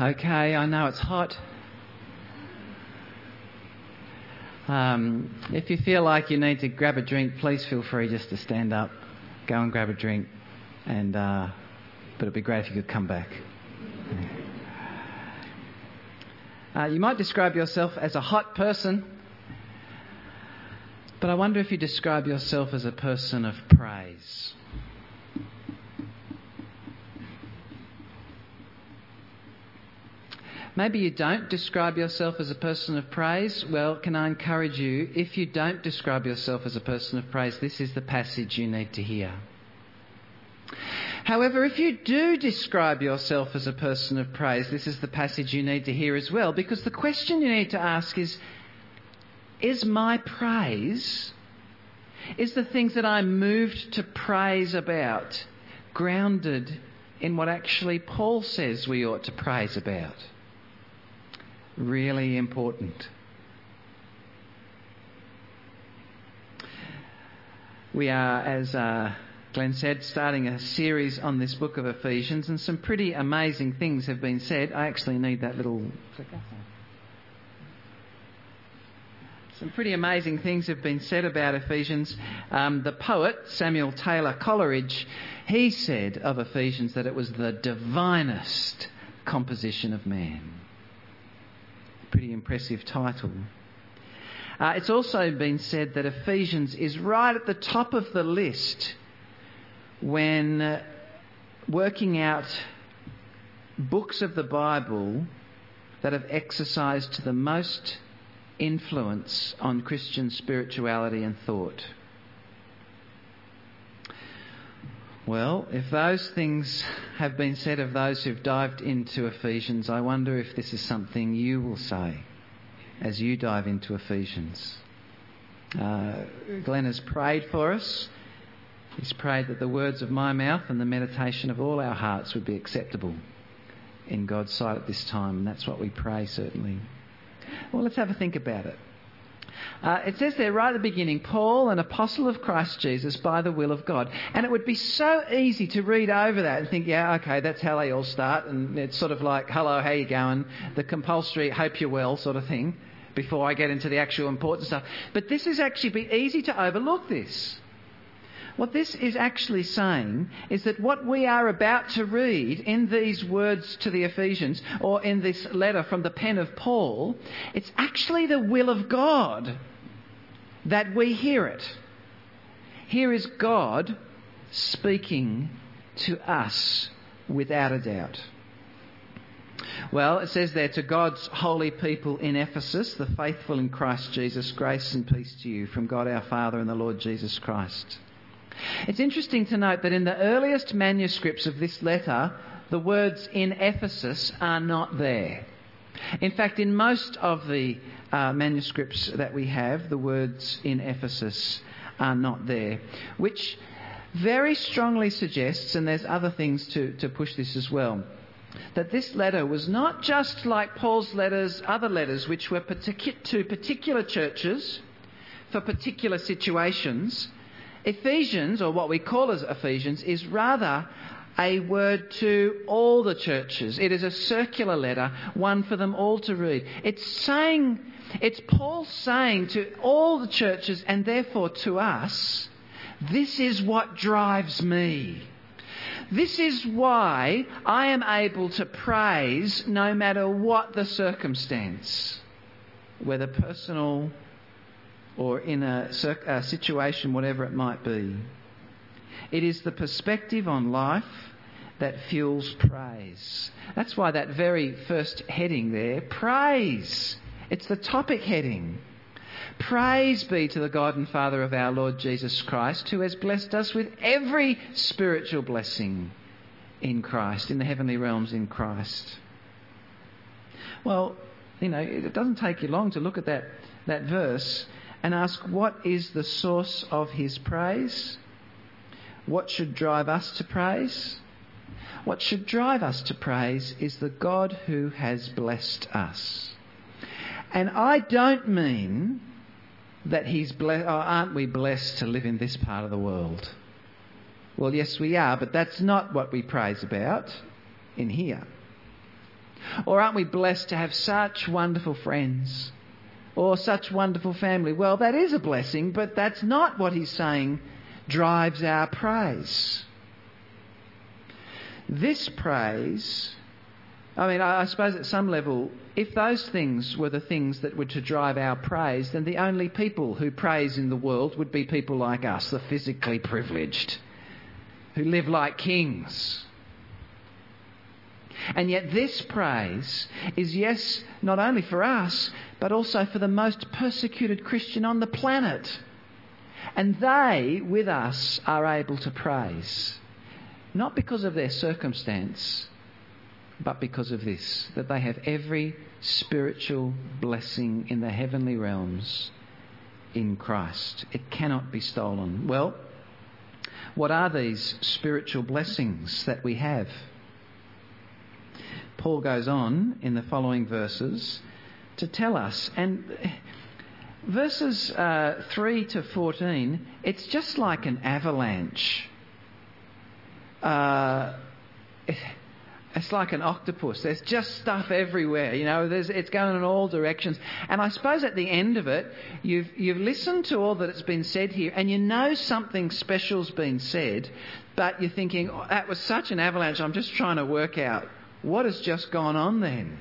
Okay, I know it's hot. If you feel like you need to grab a drink, please feel free just to stand up, go and grab a drink, and but it'd be great if you could come back. You might describe yourself as a hot person, but I wonder if you describe yourself as a person of praise. Maybe you don't describe yourself as a person of praise. Well, can I encourage you, if you don't describe yourself as a person of praise, this is the passage you need to hear. However, if you do describe yourself as a person of praise, this is the passage you need to hear as well, because the question you need to ask is my praise, is the things that I'm moved to praise about grounded in what actually Paul says we ought to praise about? Really important. We are, as Glenn said, starting a series on this book of Ephesians, and some pretty amazing things have been said. I actually need that little clicker. Some pretty amazing things have been said about Ephesians. The poet, Samuel Taylor Coleridge, he said of Ephesians that it was the divinest composition of man. Pretty impressive title. It's also been said that Ephesians is right at the top of the list when working out books of the Bible that have exercised the most influence on Christian spirituality and thought. Well, if those things have been said of those who've dived into Ephesians, I wonder if this is something you will say as you dive into Ephesians. Glenn has prayed for us. He's prayed that the words of my mouth and the meditation of all our hearts would be acceptable in God's sight at this time, and that's what we pray, certainly. Well, let's have a think about it. It says there right at the beginning, Paul, an apostle of Christ Jesus by the will of God. And it would be so easy to read over that and think, yeah, okay, that's how they all start. And it's sort of like, hello, how you going? The compulsory, hope you're well sort of thing before I get into the actual important stuff. But this is actually be easy to overlook this. What this is actually saying is that what we are about to read in these words to the Ephesians, or in this letter from the pen of Paul, it's actually the will of God that we hear it. Here is God speaking to us without a doubt. Well, it says there, to God's holy people in Ephesus, the faithful in Christ Jesus, grace and peace to you from God our Father and the Lord Jesus Christ. It's interesting to note that in the earliest manuscripts of this letter, the words in Ephesus are not there. In fact, in most of the manuscripts that we have, the words in Ephesus are not there, which very strongly suggests, and there's other things to push this as well, that this letter was not just like Paul's letters, other letters, which were to particular churches for particular situations. Ephesians, or what we call as Ephesians, is rather a word to all the churches. It is a circular letter, one for them all to read. It's Paul saying to all the churches, and therefore to us, this is what drives me. This is why I am able to praise no matter what the circumstance, whether personal or in a situation, whatever it might be. It is the perspective on life that fuels praise. That's why that very first heading there, praise. It's the topic heading. Praise be to the God and Father of our Lord Jesus Christ, who has blessed us with every spiritual blessing in Christ, in the heavenly realms in Christ. Well, it doesn't take you long to look at that verse and ask, what is the source of his praise? What should drive us to praise? What should drive us to praise is the God who has blessed us. And I don't mean that aren't we blessed to live in this part of the world? Well, yes, we are, but that's not what we praise about in here. Or aren't we blessed to have such wonderful friends or such wonderful family? Well, that is a blessing, but that's not what he's saying drives our praise. This praise, I suppose at some level, if those things were the things that were to drive our praise, then the only people who praise in the world would be people like us, the physically privileged, who live like kings. And yet this praise is, yes, not only for us, but also for the most persecuted Christian on the planet. And they, with us, are able to praise. Not because of their circumstance, but because of this, that they have every spiritual blessing in the heavenly realms in Christ. It cannot be stolen. Well, what are these spiritual blessings that we have? Paul goes on in the following verses to tell us, and verses 3 to 14, it's just like an avalanche. It's like an octopus. There's just stuff everywhere. It's going in all directions. And I suppose at the end of it, you've listened to all that's been said here, and you know something special's been said, but you're thinking, oh, that was such an avalanche. I'm just trying to work out what has just gone on then.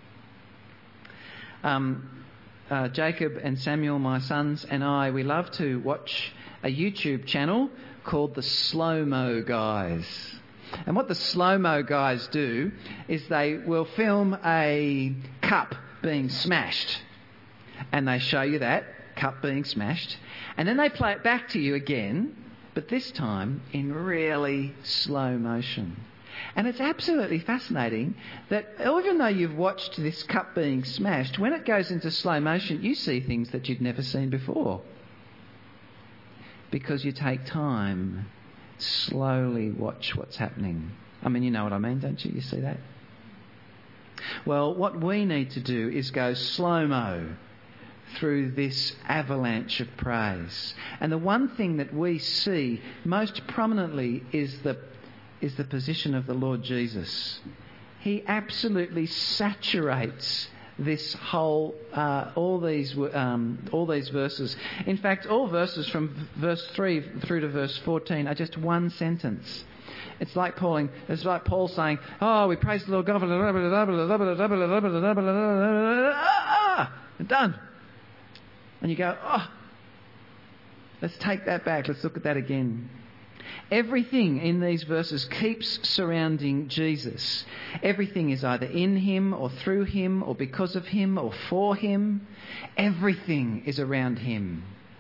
Jacob and Samuel, my sons, and I, we love to watch a YouTube channel called the Slow-Mo Guys. And what the Slow-Mo Guys do is they will film a cup being smashed. And they show you that cup being smashed. And then they play it back to you again, but this time in really slow motion. And it's absolutely fascinating that even though you've watched this cup being smashed, when it goes into slow motion, you see things that you'd never seen before. Because you take time, slowly watch what's happening. You know what I mean, don't you? You see that? Well, what we need to do is go slow-mo through this avalanche of praise. And the one thing that we see most prominently is the position of the Lord Jesus. He absolutely saturates this whole, all these verses. In fact, all verses from verse 3 through to verse 14 are just one sentence. It's like Paul saying, "Oh, we praise the Lord God." Done. And you go, "Oh, let's take that back. Let's look at that again." Everything in these verses keeps surrounding Jesus. Everything is either in him or through him or because of him or for him. Everything is around him.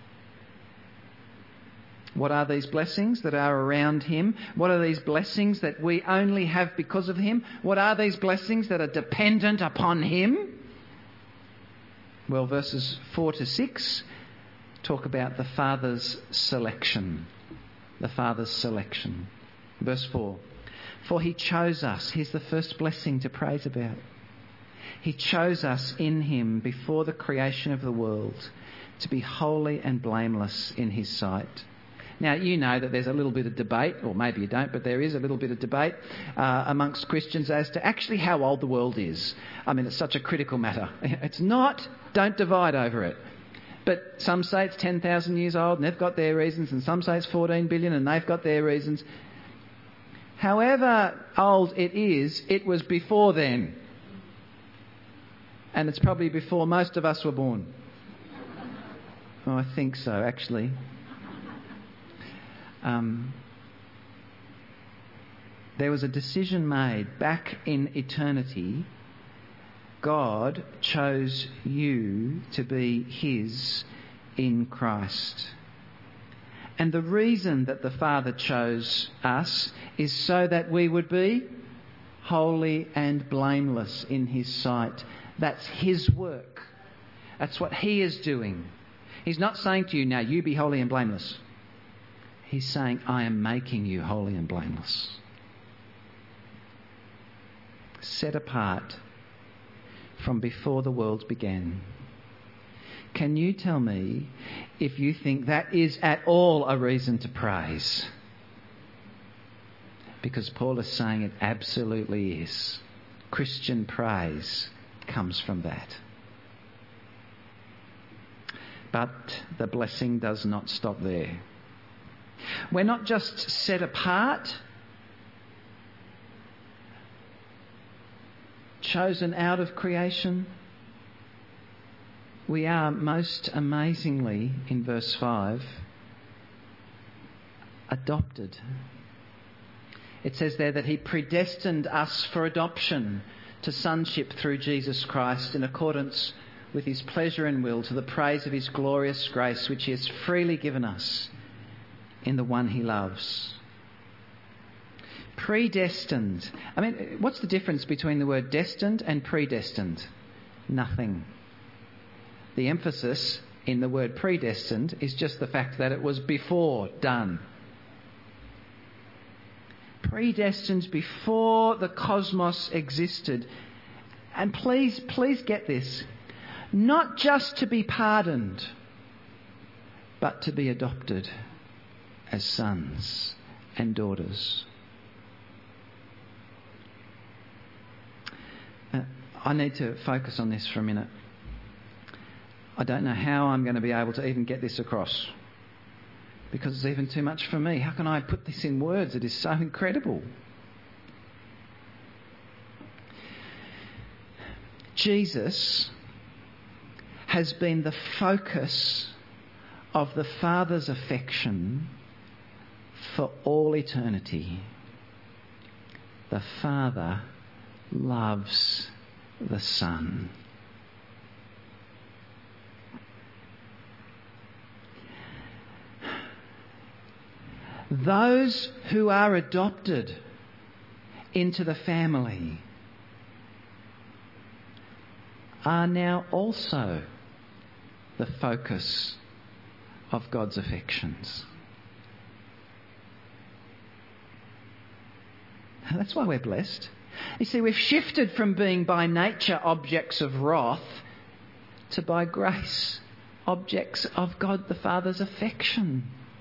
What are these blessings that are around him? What are these blessings that we only have because of him? What are these blessings that are dependent upon him? Well, verses 4 to 6 talk about the Father's selection. The Father's selection. Verse 4. For he chose us. Here's the first blessing to praise about. He chose us in him before the creation of the world to be holy and blameless in his sight. Now, you know that there's a little bit of debate, or maybe you don't, but there is a little bit of debate amongst Christians as to actually how old the world is. It's such a critical matter. It's not. Don't divide over it. But some say it's 10,000 years old and they've got their reasons, and some say it's 14 billion and they've got their reasons. However old it is, it was before then. And it's probably before most of us were born. Oh, I think so, actually. There was a decision made back in eternity. God chose you to be his in Christ. And the reason that the Father chose us is so that we would be holy and blameless in his sight. That's his work. That's what he is doing. He's not saying to you, now you be holy and blameless. He's saying, I am making you holy and blameless. Set apart from before the world began. Can you tell me if you think that is at all a reason to praise? Because Paul is saying it absolutely is. Of Christian praise comes from that. But the blessing does not stop there. We're not just set apart, chosen out of creation. We are most amazingly, in verse 5, adopted. It says there that he predestined us for adoption to sonship through Jesus Christ in accordance with his pleasure and will, to the praise of his glorious grace which he has freely given us in the one he loves. Predestined. I mean, what's the difference between the word destined and predestined? Nothing. The emphasis in the word predestined is just the fact that it was before done. Predestined before the cosmos existed. And please get this. Not just to be pardoned, but to be adopted as sons and daughters. I need to focus on this for a minute. I don't know how I'm going to be able to even get this across, because it's even too much for me. How can I put this in words? It is so incredible. Jesus has been the focus of the Father's affection for all eternity. The Father loves the Son. Those who are adopted into the family are now also the focus of God's affections. That's why we're blessed. You see, we've shifted from being by nature objects of wrath to by grace objects of God the Father's affection.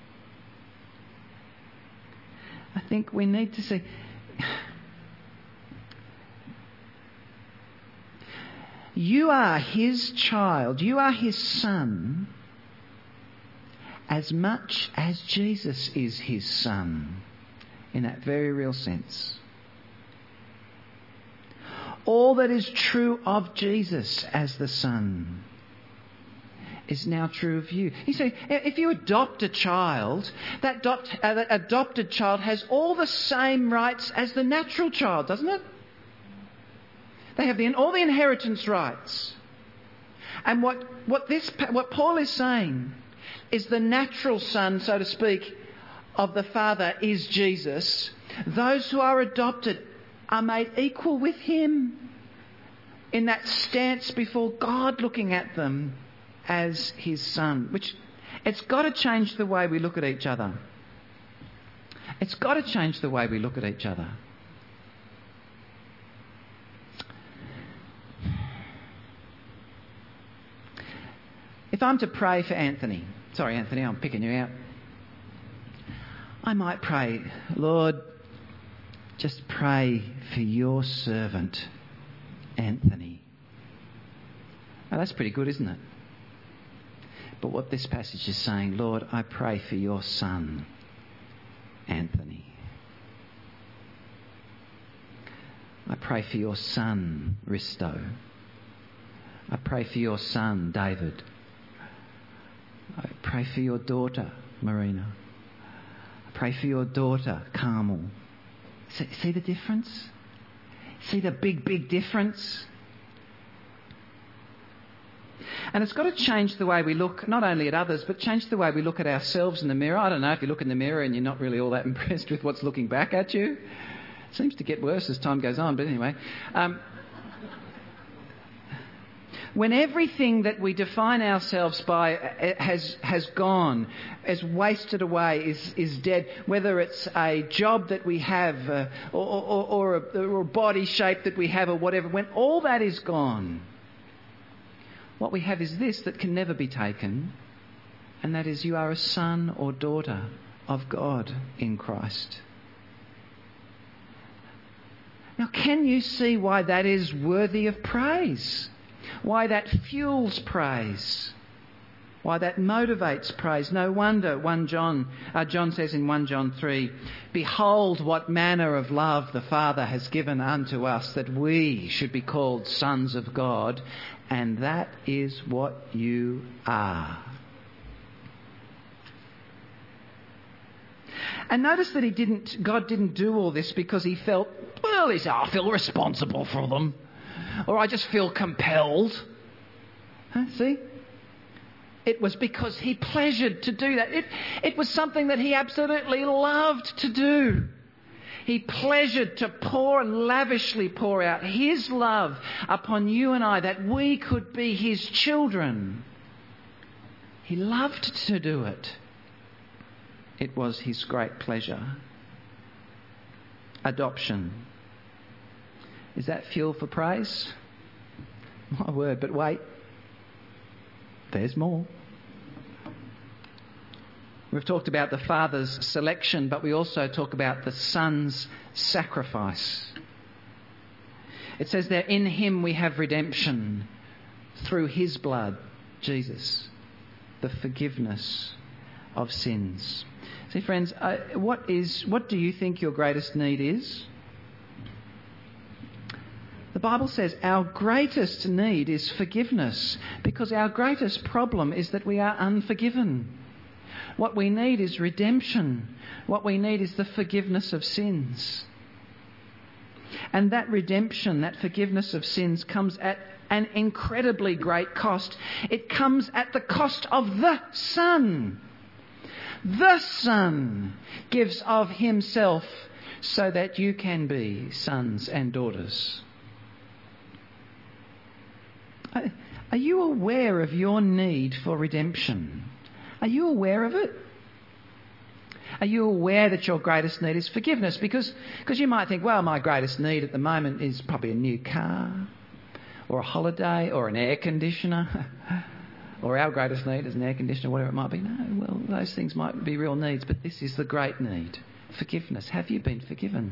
I think we need to see. You are his child, you are his son, as much as Jesus is his son, in that very real sense. All that is true of Jesus as the Son is now true of you. You see, if you adopt a child, that adopted child has all the same rights as the natural child, doesn't it? They have all the inheritance rights. And what Paul is saying is the natural son, so to speak, of the Father is Jesus. Those who are adopted are made equal with him in that stance before God, looking at them as his son. Which, it's got to change the way we look at each other. It's got to change the way we look at each other. If I'm to pray for Anthony, sorry Anthony, I'm picking you out. I might pray, Lord, just pray for your servant, Anthony. Now that's pretty good, isn't it? But what this passage is saying, Lord, I pray for your son, Anthony. I pray for your son, Risto. I pray for your son, David. I pray for your daughter, Marina. I pray for your daughter, Carmel. See the difference? See the big difference? And it's got to change the way we look, not only at others, but change the way we look at ourselves in the mirror. I don't know if you look in the mirror and you're not really all that impressed with what's looking back at you. It seems to get worse as time goes on, but anyway. When everything that we define ourselves by has gone, has wasted away, is dead, whether it's a job that we have or a body shape that we have or whatever, when all that is gone, what we have is this that can never be taken, and that is you are a son or daughter of God in Christ. Now, can you see why that is worthy of praise? Why that fuels praise? Why that motivates praise? No wonder John says in 1 John 3, "Behold what manner of love the Father has given unto us, that we should be called sons of God, and that is what you are." And notice that God didn't do all this because he felt, I feel responsible for them, or I just feel compelled. See? It was because he pleasured to do that. It was something that he absolutely loved to do. He pleasured to lavishly pour out his love upon you and I, that we could be his children. He loved to do it. It was his great pleasure. Adoption. Is that fuel for praise? My word, but wait. There's more. We've talked about the Father's selection, but we also talk about the Son's sacrifice. It says that in him we have redemption through his blood, Jesus, the forgiveness of sins. See, friends, what do you think your greatest need is? The Bible says our greatest need is forgiveness, because our greatest problem is that we are unforgiven. What we need is redemption. What we need is the forgiveness of sins. And that redemption, that forgiveness of sins, comes at an incredibly great cost. It comes at the cost of the Son. The Son gives of himself so that you can be sons and daughters. Are you aware of your need for redemption? Are you aware of it? Are you aware that your greatest need is forgiveness? Because you might think, well, my greatest need at the moment is probably a new car, or a holiday, or an air conditioner. Or our greatest need is an air conditioner, whatever it might be. No, well, those things might be real needs, but this is the great need. Forgiveness. Have you been forgiven?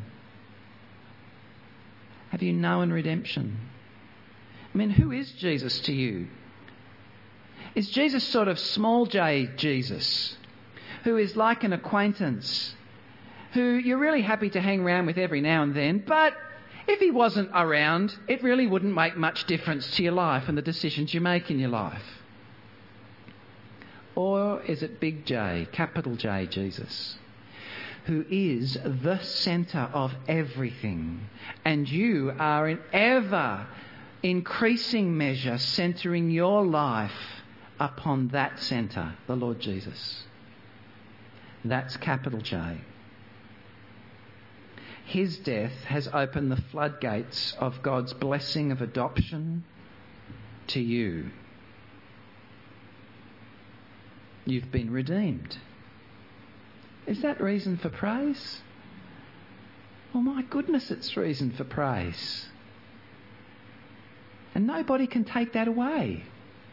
Have you known redemption? I mean, who is Jesus to you? Is Jesus sort of small j Jesus, who is like an acquaintance, who you're really happy to hang around with every now and then, but if he wasn't around, it really wouldn't make much difference to your life and the decisions you make in your life? Or is it big J, capital J Jesus, who is the centre of everything, and you are in ever increasing measure centering your life upon that centre, the Lord Jesus? That's capital J. His death has opened the floodgates of God's blessing of adoption to you. You've been redeemed. Is that reason for praise? Well, my goodness, it's reason for praise. And nobody can take that away.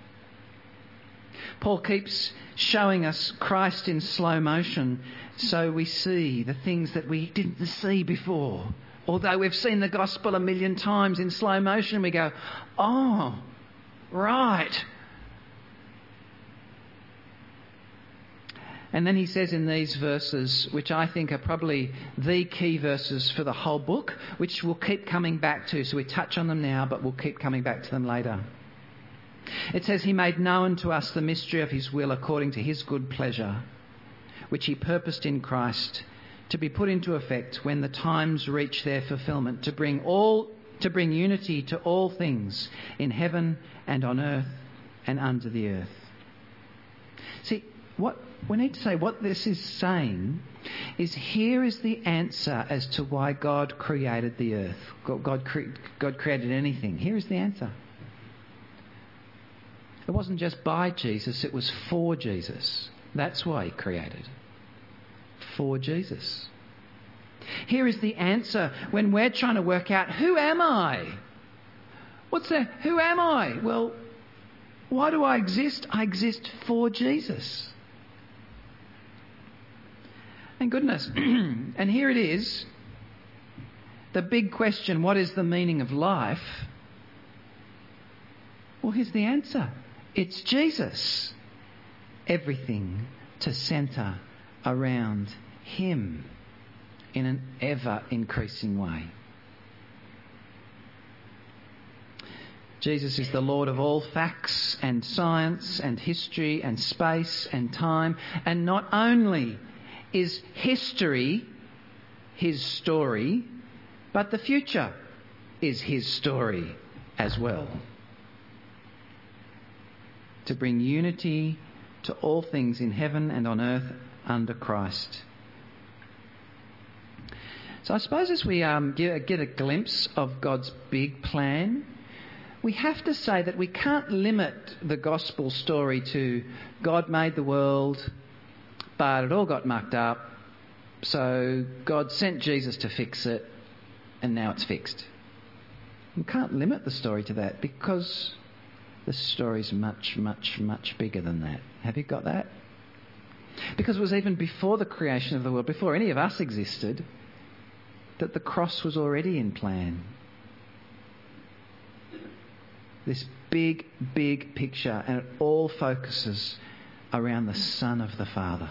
Paul keeps showing us Christ in slow motion so we see the things that we didn't see before. Although we've seen the gospel 1,000,000 times in slow motion, we go, oh, right. And then he says in these verses, which I think are probably the key verses for the whole book, which we'll keep coming back to. So we touch on them now, but we'll keep coming back to them later. It says, he made known to us the mystery of his will according to his good pleasure, which he purposed in Christ to be put into effect when the times reach their fulfilment, to bring unity to all things in heaven and on earth and under the earth. See, what we need to say, what this is saying is, here is the answer as to why God created the earth. God created anything. Here is the answer. It wasn't just by Jesus, it was for Jesus. That's why he created. For Jesus. Here is the answer when we're trying to work out, who am I? What's that? Who am I? Well, why do I exist? I exist for Jesus. And goodness, and here it is. The big question, what is the meaning of life? Well, here's the answer. It's Jesus. Everything to centre around him in an ever-increasing way. Jesus is the Lord of all facts and science and history and space and time. And not only is history his story, but the future is his story as well. To bring unity to all things in heaven and on earth under Christ. So I suppose as we get a glimpse of God's big plan, we have to say that we can't limit the gospel story to God made the world, but it all got mucked up, so God sent Jesus to fix it, and now it's fixed. We can't limit the story to that because the story's much, much, much bigger than that. Have you got that? Because it was even before the creation of the world, before any of us existed, that the cross was already in plan. This big, big picture, and it all focuses around the Son of the Father.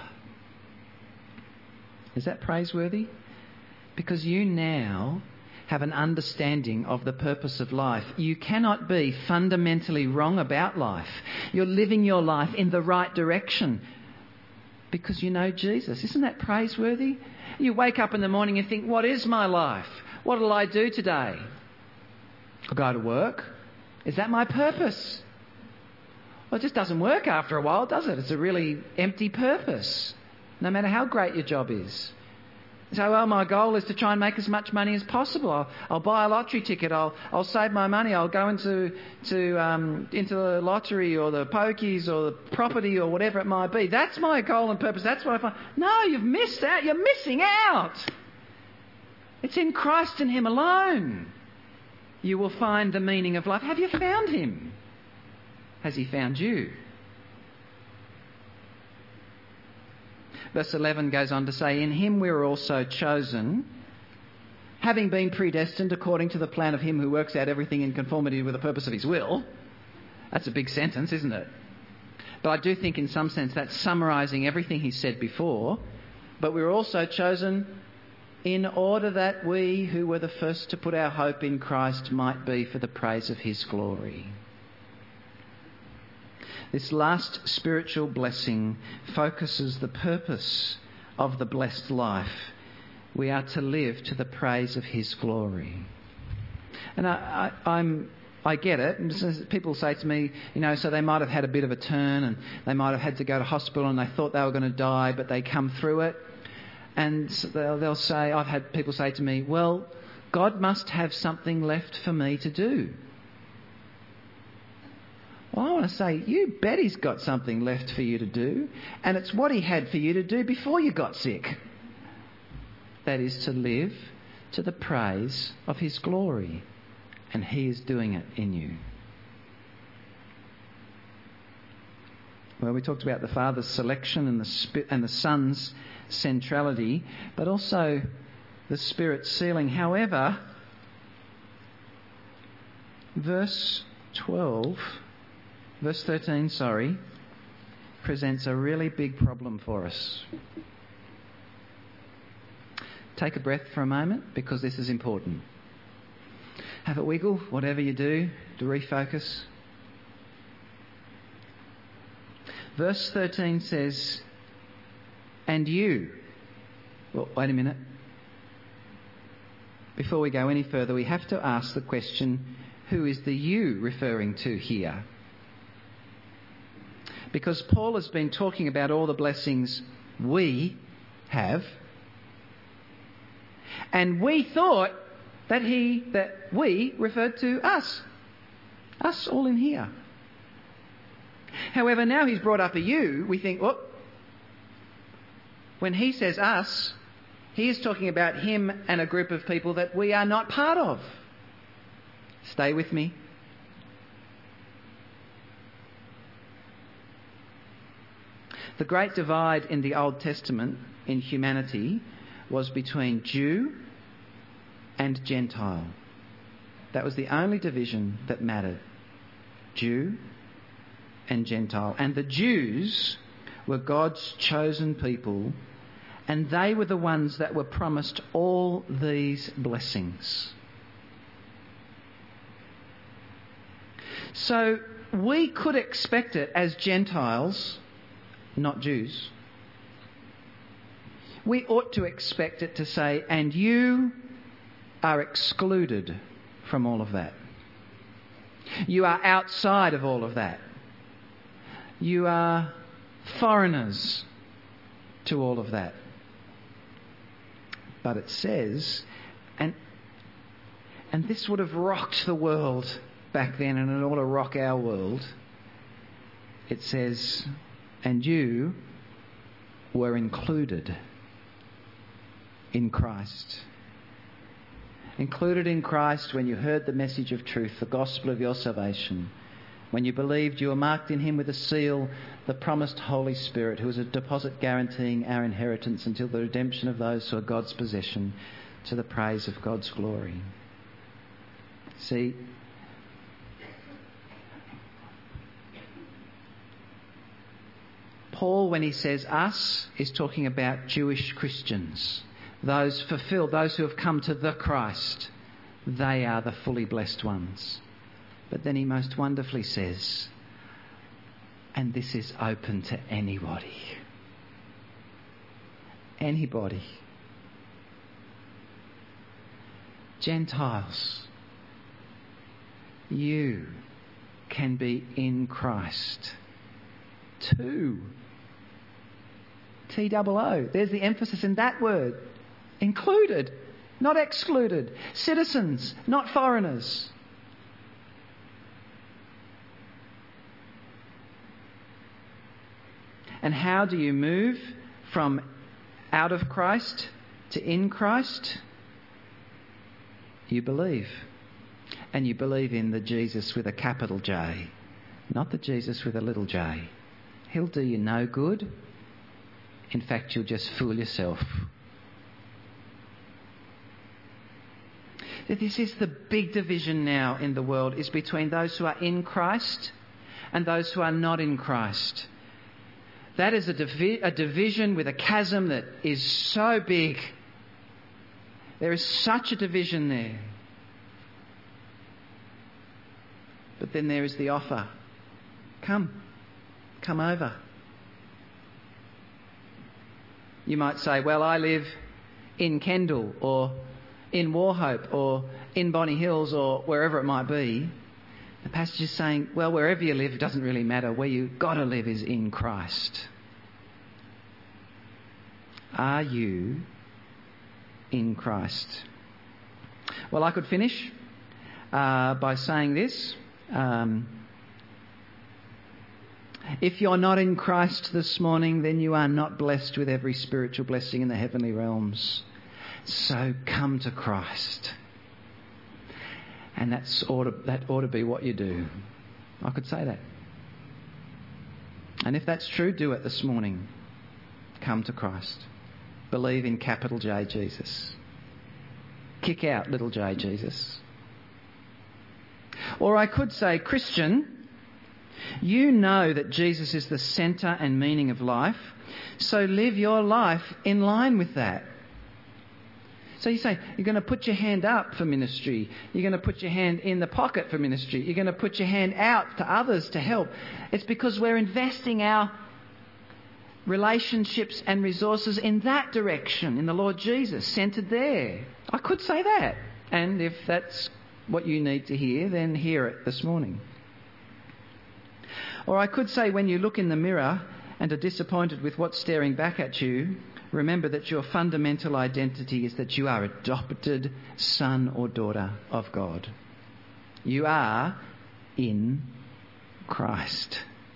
Is that praiseworthy? Because you now have an understanding of the purpose of life. You cannot be fundamentally wrong about life. You're living your life in the right direction because you know Jesus. Isn't that praiseworthy? You wake up in the morning and think, what is my life? What will I do today? I'll go to work. Is that my purpose? Well, it just doesn't work after a while, does it? It's a really empty purpose, no matter how great your job is. So, well, my goal is to try and make as much money as possible. I'll buy a lottery ticket. I'll save my money. I'll go into the lottery or the pokies or the property or whatever it might be. That's my goal and purpose. That's what I find. No, you've missed out. You're missing out. It's in Christ and him alone you will find the meaning of life. Have you found him? Has he found you? Verse 11 goes on to say, in him we were also chosen, having been predestined according to the plan of him who works out everything in conformity with the purpose of his will. That's a big sentence, isn't it? But I do think in some sense that's summarising everything he said before. But we were also chosen in order that we who were the first to put our hope in Christ might be for the praise of his glory. This last spiritual blessing focuses the purpose of the blessed life. We are to live to the praise of his glory. And I get it. And people say to me, so they might have had a bit of a turn and they might have had to go to hospital and they thought they were going to die, but they come through it. And they'll say, I've had people say to me, well, God must have something left for me to do. Well, I want to say, you bet he's got something left for you to do. And it's what he had for you to do before you got sick. That is to live to the praise of his glory. And he is doing it in you. Well, we talked about the Father's selection and the Son's centrality, but also the Spirit's sealing. However, verse 13, presents a really big problem for us. Take a breath for a moment because this is important. Have a wiggle, whatever you do, to refocus. Verse 13 says, and you. Well, wait a minute. Before we go any further, we have to ask the question, who is the you referring to here? Because Paul has been talking about all the blessings we have, and we thought that we referred to us all in here. However, now he's brought up a you, we think, when he says us, he is talking about him and a group of people that we are not part of. Stay with me. The great divide in the Old Testament in humanity was between Jew and Gentile. That was the only division that mattered. Jew and Gentile. And the Jews were God's chosen people, and they were the ones that were promised all these blessings. So we could expect it as Gentiles, not Jews. We ought to expect it to say, and you are excluded from all of that. You are outside of all of that. You are foreigners to all of that. But it says, and this would have rocked the world back then, and it ought to rock our world. It says, and you were included in Christ. Included in Christ when you heard the message of truth, the gospel of your salvation. When you believed, you were marked in him with a seal, the promised Holy Spirit, who is a deposit guaranteeing our inheritance until the redemption of those who are God's possession, to the praise of God's glory. See, Paul, when he says us, is talking about Jewish Christians. Those fulfilled, those who have come to the Christ. They are the fully blessed ones. But then he most wonderfully says, and this is open to anybody. Anybody. Gentiles, you can be in Christ too. T-O-O. There's the emphasis in that word. Included, not excluded. Citizens, not foreigners. And how do you move from out of Christ to in Christ? You believe. And you believe in the Jesus with a capital J, not the Jesus with a little j. He'll do you no good. In fact, you'll just fool yourself. This is the big division now in the world, is between those who are in Christ and those who are not in Christ. That is a division with a chasm that is so big. There is such a division there. But then there is the offer. Come over. You might say, well, I live in Kendall or in Wauchope or in Bonny Hills or wherever it might be. The passage is saying, well, wherever you live, it doesn't really matter. Where you've got to live is in Christ. Are you in Christ? Well, I could finish by saying this. If you're not in Christ this morning, then you are not blessed with every spiritual blessing in the heavenly realms. So come to Christ. And that ought to be what you do. I could say that. And if that's true, do it this morning. Come to Christ. Believe in capital J Jesus. Kick out little j Jesus. Or I could say, Christian, you know that Jesus is the centre and meaning of life, so live your life in line with that. So you say, you're going to put your hand up for ministry. You're going to put your hand in the pocket for ministry. You're going to put your hand out to others to help. It's because we're investing our relationships and resources in that direction, in the Lord Jesus, centred there. I could say that. And if that's what you need to hear, then hear it this morning. Or I could say, when you look in the mirror and are disappointed with what's staring back at you, remember that your fundamental identity is that you are adopted son or daughter of God. You are in Christ.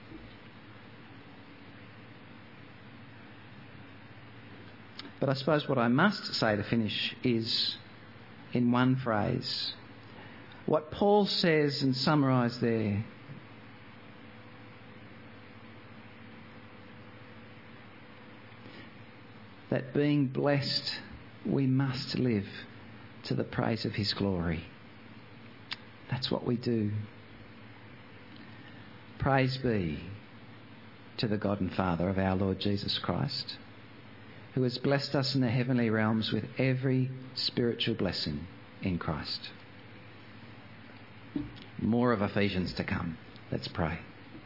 But I suppose what I must say to finish is in one phrase. What Paul says and summarised there. That being blessed, we must live to the praise of his glory. That's what we do. Praise be to the God and Father of our Lord Jesus Christ, who has blessed us in the heavenly realms with every spiritual blessing in Christ. More of Ephesians to come. Let's pray.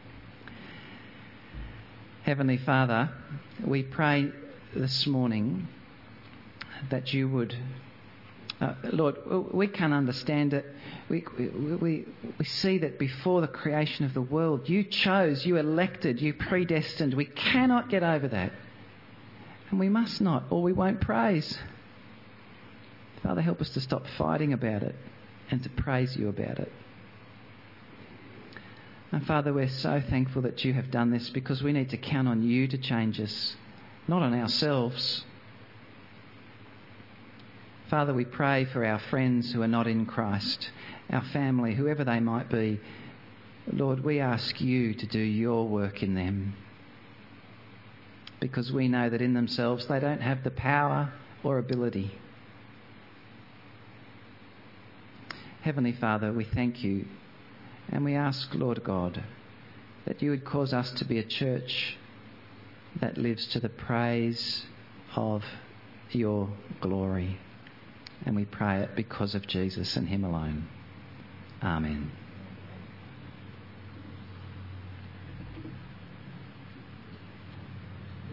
Heavenly Father, we pray this morning that you would... Lord, we can't understand it. We see that before the creation of the world, you chose, you elected, you predestined. We cannot get over that. And we must not, or we won't praise. Father, help us to stop fighting about it and to praise you about it. And Father, we're so thankful that you have done this, because we need to count on you to change us, not on ourselves. Father, we pray for our friends who are not in Christ, our family, whoever they might be. Lord, we ask you to do your work in them, because we know that in themselves they don't have the power or ability. Heavenly Father, we thank you, and we ask, Lord God, that you would cause us to be a church that lives to the praise of your glory. And we pray it because of Jesus and him alone. Amen.